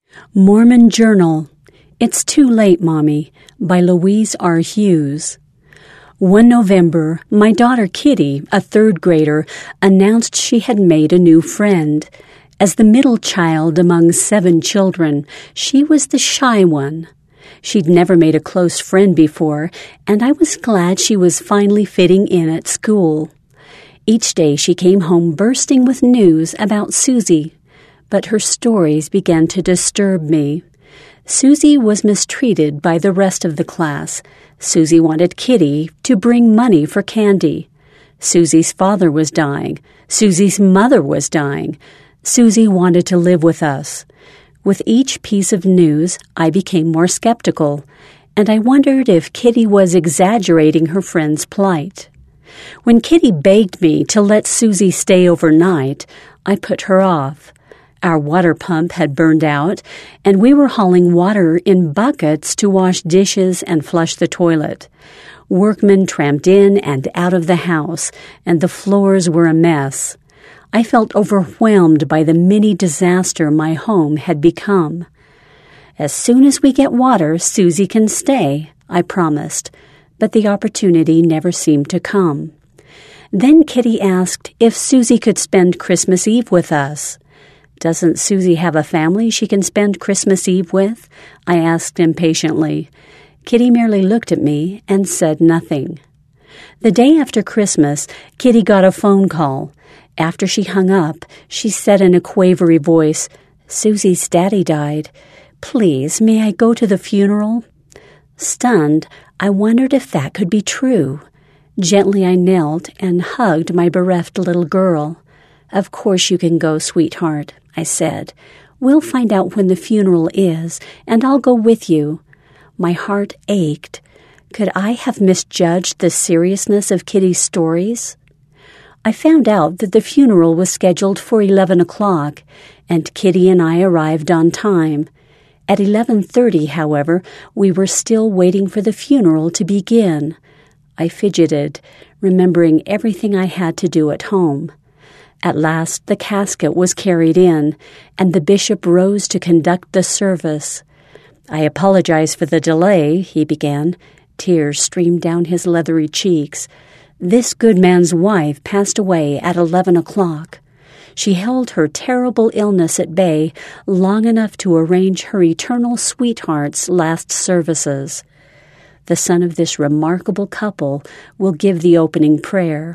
Mormon Journal. It's Too Late, Mommy, by Louise R. Hughes. One November, my daughter Kitty, a third grader, announced she had made a new friend. As the middle child among 7 children, she was the shy one. She'd never made a close friend before, and I was glad she was finally fitting in at school. Each day she came home bursting with news about Susie, but her stories began to disturb me. Susie was mistreated by the rest of the class. Susie wanted Kitty to bring money for candy. Susie's father was dying. Susie's mother was dying. Susie wanted to live with us. With each piece of news, I became more skeptical, and I wondered if Kitty was exaggerating her friend's plight. When Kitty begged me to let Susie stay overnight, I put her off. Our water pump had burned out, and we were hauling water in buckets to wash dishes and flush the toilet. Workmen tramped in and out of the house, and the floors were a mess. I felt overwhelmed by the mini disaster my home had become. As soon as we get water, Susie can stay, I promised, but the opportunity never seemed to come. Then Kitty asked if Susie could spend Christmas Eve with us. "Doesn't Susie have a family she can spend Christmas Eve with?" I asked impatiently. Kitty merely looked at me and said nothing. The day after Christmas, Kitty got a phone call. After she hung up, she said in a quavery voice, "Susie's daddy died. Please, may I go to the funeral?" Stunned, I wondered if that could be true. Gently I knelt and hugged my bereft little girl. "Of course you can go, sweetheart," I said. "We'll find out when the funeral is, and I'll go with you." My heart ached. Could I have misjudged the seriousness of Kitty's stories? I found out that the funeral was scheduled for 11 o'clock, and Kitty and I arrived on time. At 11:30, however, we were still waiting for the funeral to begin. I fidgeted, remembering everything I had to do at home. At last the casket was carried in, and the bishop rose to conduct the service. "I apologize for the delay," he began. Tears streamed down his leathery cheeks. "This good man's wife passed away at 11 o'clock. She held her terrible illness at bay long enough to arrange her eternal sweetheart's last services. The son of this remarkable couple will give the opening prayer."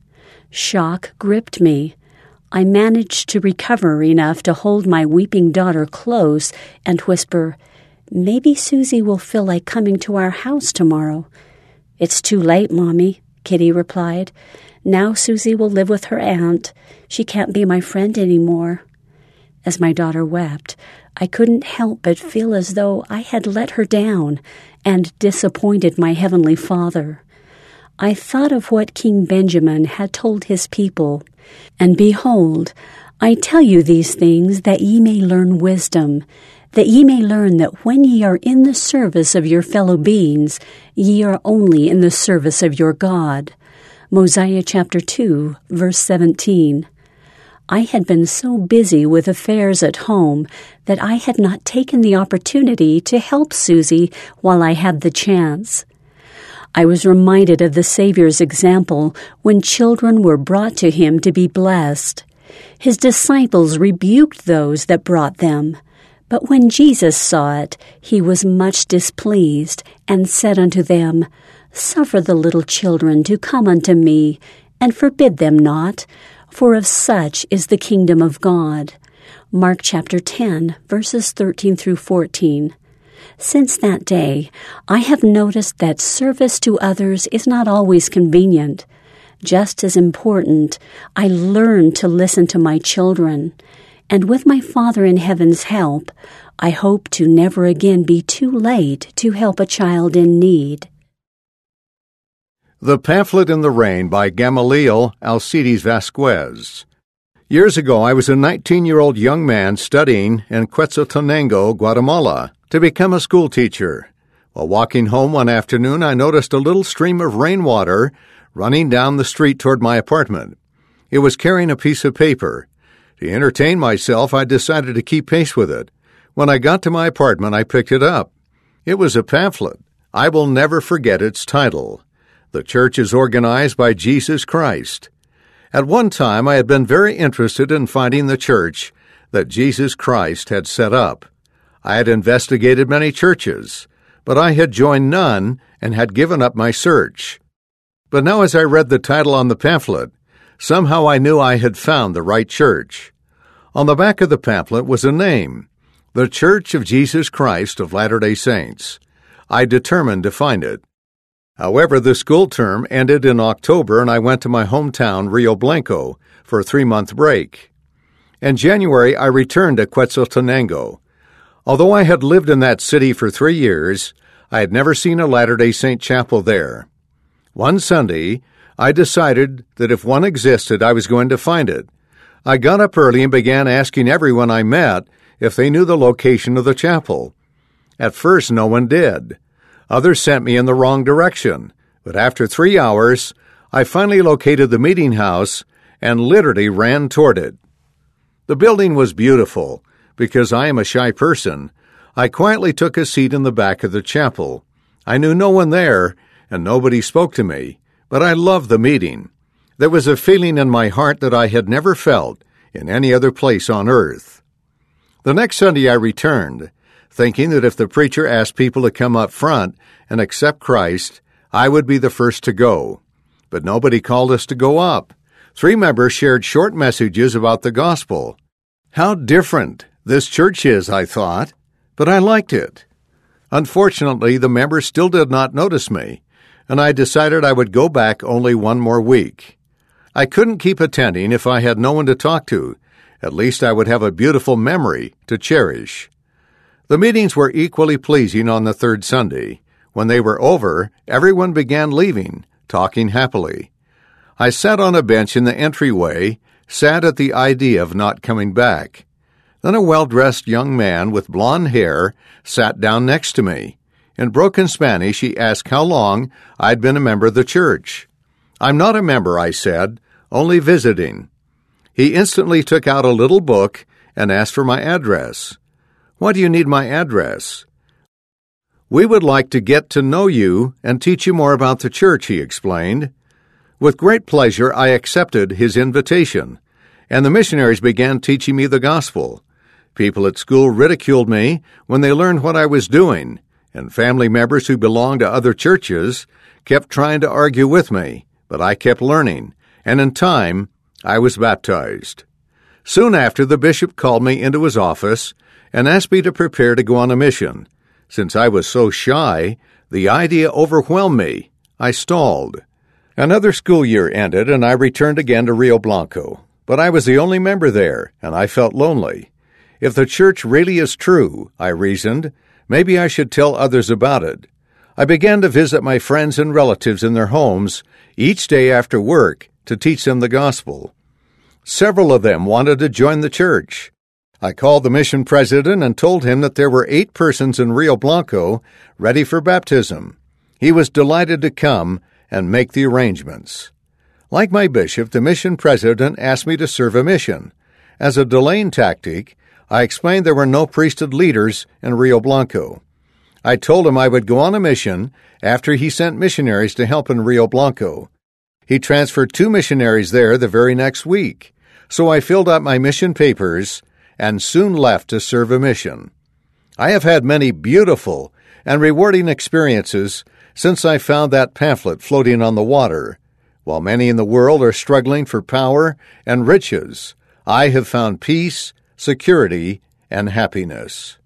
Shock gripped me. I managed to recover enough to hold my weeping daughter close and whisper, "Maybe Susie will feel like coming to our house tomorrow." "It's too late, Mommy," Kitty replied. "Now Susie will live with her aunt. She can't be my friend anymore." As my daughter wept, I couldn't help but feel as though I had let her down and disappointed my Heavenly Father. I thought of what King Benjamin had told his people, "And behold, I tell you these things that ye may learn wisdom, that ye may learn that when ye are in the service of your fellow beings, ye are only in the service of your God." Mosiah chapter 2, verse 17. I had been so busy with affairs at home that I had not taken the opportunity to help Susie while I had the chance. I was reminded of the Savior's example when children were brought to him to be blessed. His disciples rebuked those that brought them. But when Jesus saw it, he was much displeased, and said unto them, "Suffer the little children to come unto me, and forbid them not, for of such is the kingdom of God." Mark chapter 10, verses 13 through 14. Since that day, I have noticed that service to others is not always convenient. Just as important, I learned to listen to my children, and with my Father in heaven's help, I hope to never again be too late to help a child in need. The Pamphlet in the Rain by Gamaliel Alcides Vasquez. Years ago, I was a 19-year-old young man studying in Quetzaltenango, Guatemala, to become a school teacher. While walking home one afternoon, I noticed a little stream of rainwater running down the street toward my apartment. It was carrying a piece of paper. To entertain myself, I decided to keep pace with it. When I got to my apartment, I picked it up. It was a pamphlet. I will never forget its title. The Church is Organized by Jesus Christ. At one time, I had been very interested in finding the church that Jesus Christ had set up. I had investigated many churches, but I had joined none and had given up my search. But now as I read the title on the pamphlet, somehow I knew I had found the right church. On the back of the pamphlet was a name, The Church of Jesus Christ of Latter-day Saints. I determined to find it. However, the school term ended in October and I went to my hometown, Rio Blanco, for a 3-month break. In January, I returned to Quetzaltenango. Although I had lived in that city for 3 years, I had never seen a Latter-day Saint chapel there. One Sunday, I decided that if one existed, I was going to find it. I got up early and began asking everyone I met if they knew the location of the chapel. At first, no one did. Others sent me in the wrong direction, but after 3 hours, I finally located the meeting house and literally ran toward it. The building was beautiful. Because I am a shy person, I quietly took a seat in the back of the chapel. I knew no one there, and nobody spoke to me, but I loved the meeting. There was a feeling in my heart that I had never felt in any other place on earth. The next Sunday I returned, thinking that if the preacher asked people to come up front and accept Christ, I would be the first to go. But nobody called us to go up. 3 members shared short messages about the gospel. How different this church is, I thought, but I liked it. Unfortunately, the members still did not notice me, and I decided I would go back only 1 more week. I couldn't keep attending if I had no one to talk to. At least I would have a beautiful memory to cherish. The meetings were equally pleasing on the 3rd Sunday. When they were over, everyone began leaving, talking happily. I sat on a bench in the entryway, sad at the idea of not coming back. Then a well-dressed young man with blonde hair sat down next to me. In broken Spanish, he asked how long I'd been a member of the church. "I'm not a member," I said, "only visiting." He instantly took out a little book and asked for my address. "Why do you need my address?" "We would like to get to know you and teach you more about the church," he explained. With great pleasure, I accepted his invitation, and the missionaries began teaching me the gospel. People at school ridiculed me when they learned what I was doing, and family members who belonged to other churches kept trying to argue with me, but I kept learning, and in time, I was baptized. Soon after, the bishop called me into his office and asked me to prepare to go on a mission. Since I was so shy, the idea overwhelmed me. I stalled. Another school year ended, and I returned again to Rio Blanco, but I was the only member there, and I felt lonely. If the church really is true, I reasoned, maybe I should tell others about it. I began to visit my friends and relatives in their homes each day after work to teach them the gospel. Several of them wanted to join the church. I called the mission president and told him that there were 8 persons in Rio Blanco ready for baptism. He was delighted to come and make the arrangements. Like my bishop, the mission president asked me to serve a mission. As a delaying tactic, I explained there were no priesthood leaders in Rio Blanco. I told him I would go on a mission after he sent missionaries to help in Rio Blanco. He transferred 2 missionaries there the very next week, so I filled out my mission papers and soon left to serve a mission. I have had many beautiful and rewarding experiences since I found that pamphlet floating on the water. While many in the world are struggling for power and riches, I have found peace, security, and happiness.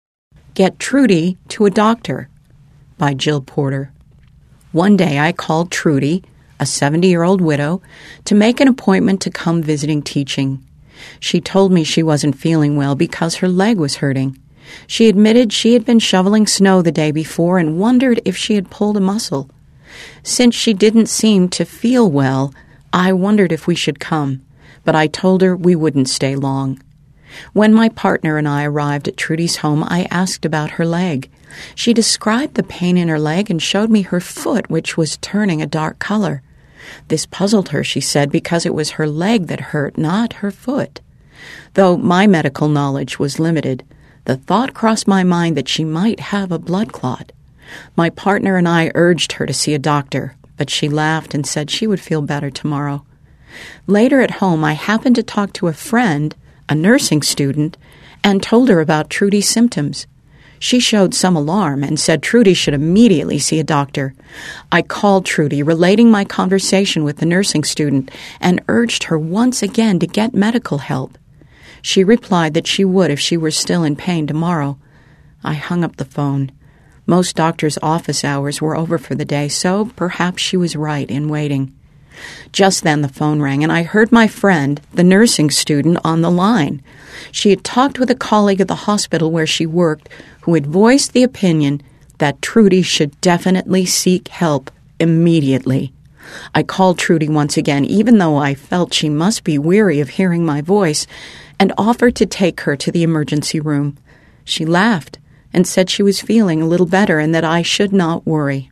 Get Trudy to a Doctor by Jill Porter. One day I called Trudy, a 70-year-old widow, to make an appointment to come visiting teaching. She told me she wasn't feeling well because her leg was hurting. She admitted she had been shoveling snow the day before and wondered if she had pulled a muscle. Since she didn't seem to feel well, I wondered if we should come, but I told her we wouldn't stay long. When my partner and I arrived at Trudy's home, I asked about her leg. She described the pain in her leg and showed me her foot, which was turning a dark color. This puzzled her, she said, because it was her leg that hurt, not her foot. Though my medical knowledge was limited, The thought crossed my mind that she might have a blood clot. My partner and I urged her to see a doctor, but she laughed and said she would feel better tomorrow. Later at home, I happened to talk to a friend, a nursing student, and told her about Trudy's symptoms. She showed some alarm and said Trudy should immediately see a doctor. I called Trudy, relating my conversation with the nursing student, and urged her once again to get medical help. She replied that she would if she were still in pain tomorrow. I hung up the phone. Most doctors' office hours were over for the day, so perhaps she was right in waiting. Just then the phone rang, and I heard my friend, the nursing student, on the line. She had talked with a colleague at the hospital where she worked who had voiced the opinion that Trudy should definitely seek help immediately. I called Trudy once again, even though I felt she must be weary of hearing my voice, and offered to take her to the emergency room. She laughed and said she was feeling a little better and that I should not worry.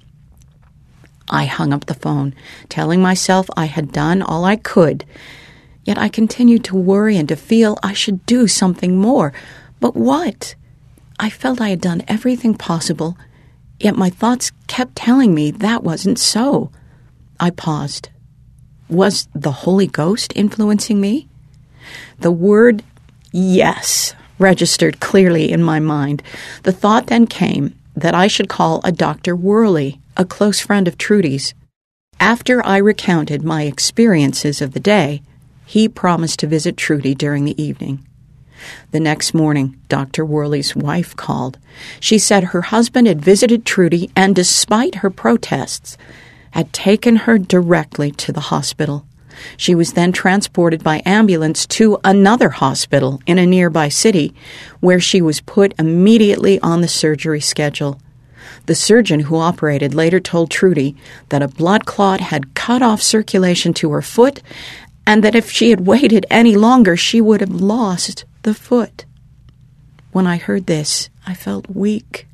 I hung up the phone, telling myself I had done all I could. Yet I continued to worry and to feel I should do something more. But what? I felt I had done everything possible, yet my thoughts kept telling me that wasn't so. I paused. Was the Holy Ghost influencing me? The word yes registered clearly in my mind. The thought then came that I should call a Dr. Worley, a close friend of Trudy's. After I recounted my experiences of the day, he promised to visit Trudy during the evening. The next morning, Dr. Worley's wife called. She said her husband had visited Trudy and, despite her protests, had taken her directly to the hospital. She was then transported by ambulance to another hospital in a nearby city, where she was put immediately on the surgery schedule. The surgeon who operated later told Trudy that a blood clot had cut off circulation to her foot, and that if she had waited any longer, she would have lost the foot. When I heard this, I felt weak.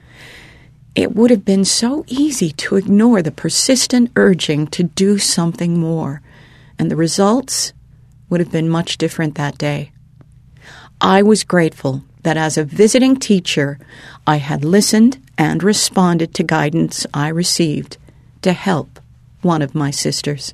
It would have been so easy to ignore the persistent urging to do something more, and the results would have been much different that day. I was grateful that as a visiting teacher, I had listened and responded to guidance I received to help one of my sisters.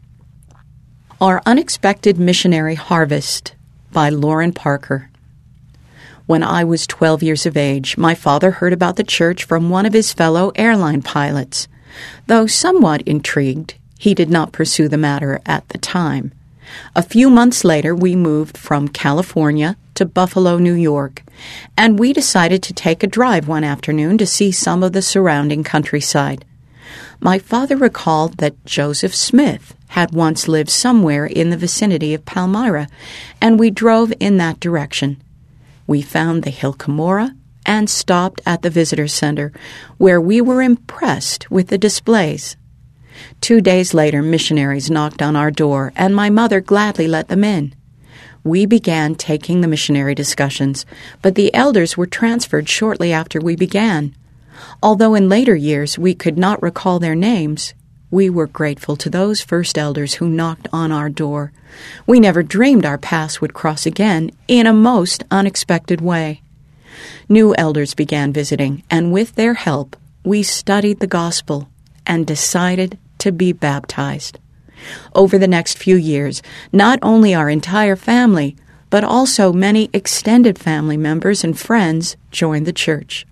Our Unexpected Missionary Harvest by Lauren Parker. When I was 12 years of age, my father heard about the church from one of his fellow airline pilots. Though somewhat intrigued, he did not pursue the matter at the time. A few months later, we moved from California to Buffalo, New York, and we decided to take a drive one afternoon to see some of the surrounding countryside. My father recalled that Joseph Smith had once lived somewhere in the vicinity of Palmyra, and we drove in that direction. We found the Hill Cumorah and stopped at the visitor center, where we were impressed with the displays. 2 days later, missionaries knocked on our door, and my mother gladly let them in. We began taking the missionary discussions, but the elders were transferred shortly after we began. Although in later years we could not recall their names, we were grateful to those first elders who knocked on our door. We never dreamed our paths would cross again in a most unexpected way. New elders began visiting, and with their help, we studied the gospel and decided to be baptized. Over the next few years, not only our entire family, but also many extended family members and friends joined the church.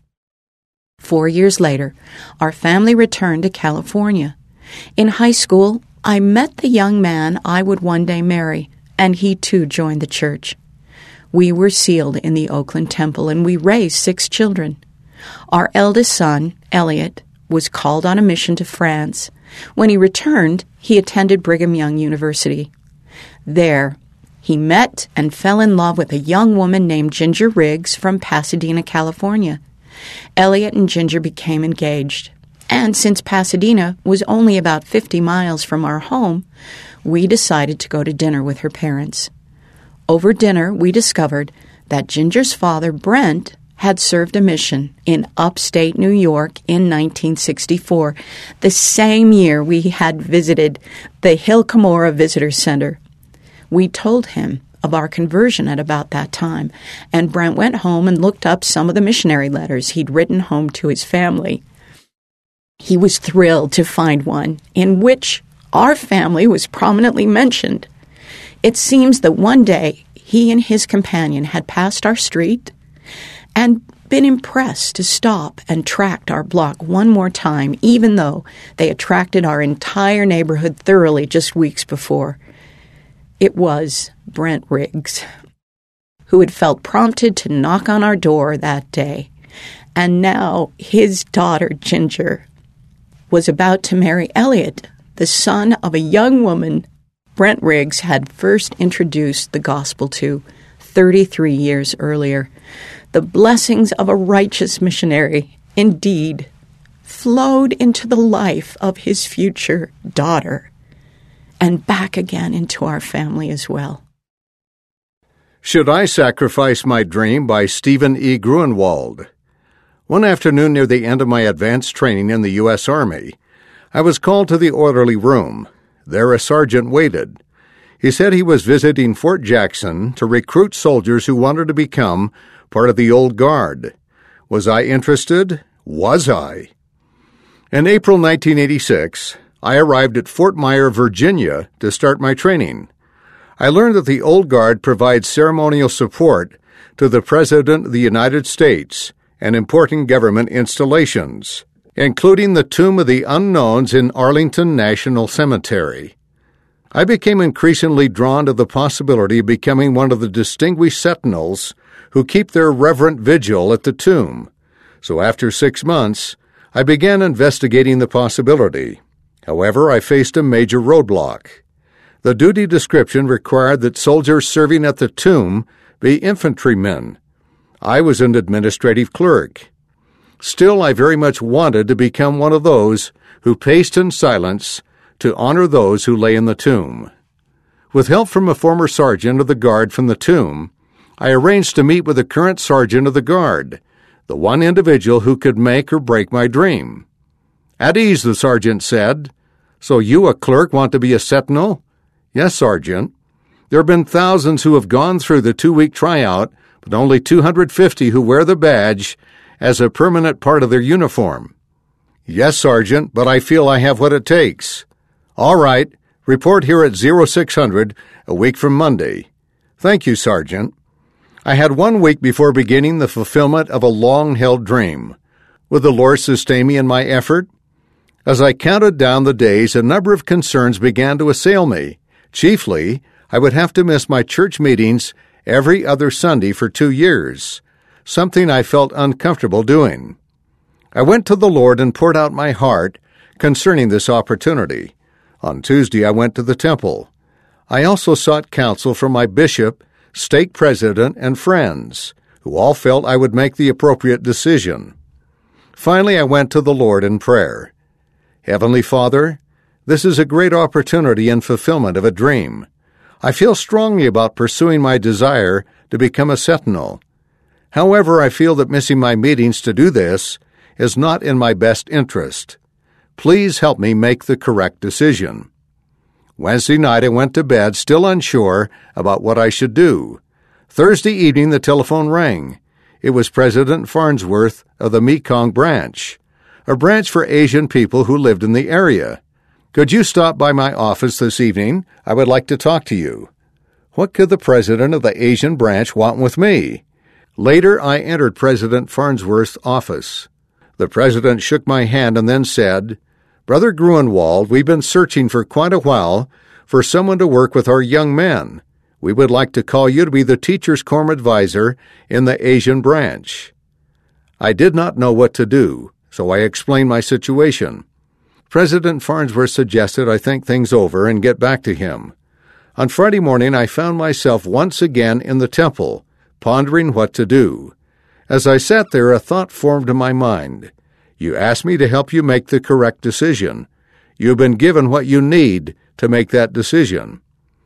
4 years later, our family returned to California. In high school, I met the young man I would one day marry, and he too joined the church. We were sealed in the Oakland Temple, and we raised 6 children. Our eldest son, Elliot, was called on a mission to France. When he returned, he attended Brigham Young University. There, he met and fell in love with a young woman named Ginger Riggs from Pasadena, California. Elliot and Ginger became engaged, and since Pasadena was only about 50 miles from our home, we decided to go to dinner with her parents. Over dinner, we discovered that Ginger's father, Brent, had served a mission in upstate New York in 1964, the same year we had visited the Hill Cumorah Visitor Center. We told him of our conversion at about that time, and Brent went home and looked up some of the missionary letters he'd written home to his family. He was thrilled to find one in which our family was prominently mentioned. It seems that one day he and his companion had passed our street and been impressed to stop and tract our block one more time, even though they attracted our entire neighborhood thoroughly just weeks before. It was Brent Riggs, who had felt prompted to knock on our door that day, and now his daughter, Ginger, was about to marry Elliot, the son of a young woman Brent Riggs had first introduced the gospel to 33 years earlier. The blessings of a righteous missionary, indeed, flowed into the life of his future daughter and back again into our family as well. Should I Sacrifice My Dream by Stephen E. Gruenwald. One afternoon near the end of my advanced training in the U.S. Army, I was called to the orderly room. There a sergeant waited. He said he was visiting Fort Jackson to recruit soldiers who wanted to become part of the Old Guard. Was I interested? Was I? In April 1986, I arrived at Fort Myer, Virginia, to start my training. I learned that the Old Guard provides ceremonial support to the President of the United States and important government installations, including the Tomb of the Unknowns in Arlington National Cemetery. I became increasingly drawn to the possibility of becoming one of the distinguished sentinels who keep their reverent vigil at the tomb. So after 6 months, I began investigating the possibility. However, I faced a major roadblock. The duty description required that soldiers serving at the tomb be infantrymen. I was an administrative clerk. Still, I very much wanted to become one of those who paced in silence to honor those who lay in the tomb. With help from a former sergeant of the Guard from the tomb, I arranged to meet with the current sergeant of the Guard, the one individual who could make or break my dream. "At ease," the sergeant said. "So you, a clerk, want to be a sentinel?" "Yes, Sergeant. There have been thousands who have gone through the 2-week tryout, but only 250 who wear the badge as a permanent part of their uniform." "Yes, Sergeant, but I feel I have what it takes." "All right. Report here at 0600 a week from Monday." "Thank you, Sergeant." I had 1 week before beginning the fulfillment of a long-held dream. Would the Lord sustain me in my effort? As I counted down the days, a number of concerns began to assail me. Chiefly, I would have to miss my church meetings every other Sunday for 2 years, something I felt uncomfortable doing. I went to the Lord and poured out my heart concerning this opportunity. On Tuesday, I went to the temple. I also sought counsel from my bishop, stake president, and friends, who all felt I would make the appropriate decision. Finally, I went to the Lord in prayer. Heavenly Father, this is a great opportunity and fulfillment of a dream. I feel strongly about pursuing my desire to become a sentinel. However, I feel that missing my meetings to do this is not in my best interest. Please help me make the correct decision. Wednesday night, I went to bed still unsure about what I should do. Thursday evening, the telephone rang. It was President Farnsworth of the Mekong branch, a branch for Asian people who lived in the area. "Could you stop by my office this evening? I would like to talk to you." What could the president of the Asian branch want with me? Later, I entered President Farnsworth's office. The president shook my hand and then said, "Brother Gruenwald, we've been searching for quite a while for someone to work with our young men. We would like to call you to be the Teachers' Quorum advisor in the Asian branch." I did not know what to do, so I explained my situation. President Farnsworth suggested I think things over and get back to him. On Friday morning, I found myself once again in the temple, pondering what to do. As I sat there, a thought formed in my mind. You asked me to help you make the correct decision. You have been given what you need to make that decision.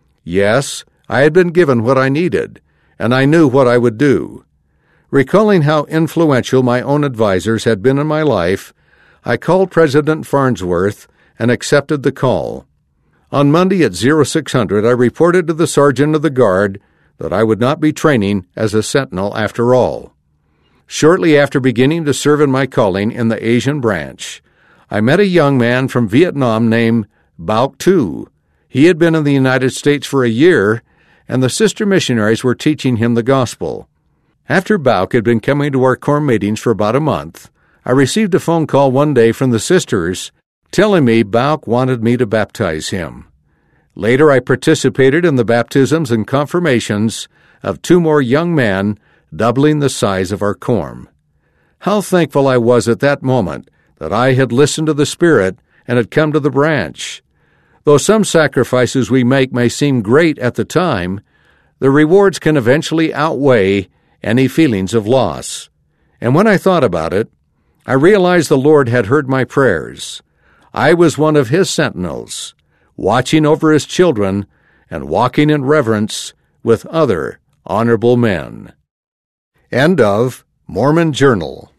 Yes, I had been given what I needed, and I knew what I would do. Recalling how influential my own advisors had been in my life, I called President Farnsworth and accepted the call. On Monday at 0600, I reported to the Sergeant of the Guard that I would not be training as a sentinel after all. Shortly after beginning to serve in my calling in the Asian branch, I met a young man from Vietnam named Bao Tu. He had been in the United States for a year, and the sister missionaries were teaching him the gospel. After Bao had been coming to our Corps meetings for about a month, I received a phone call one day from the sisters telling me Bao wanted me to baptize him. Later, I participated in the baptisms and confirmations of 2 more young men, doubling the size of our Corps. How thankful I was at that moment that I had listened to the Spirit and had come to the branch. Though some sacrifices we make may seem great at the time, the rewards can eventually outweigh any feelings of loss. And when I thought about it, I realized the Lord had heard my prayers. I was one of His sentinels, watching over His children and walking in reverence with other honorable men. End of Mormon Journal.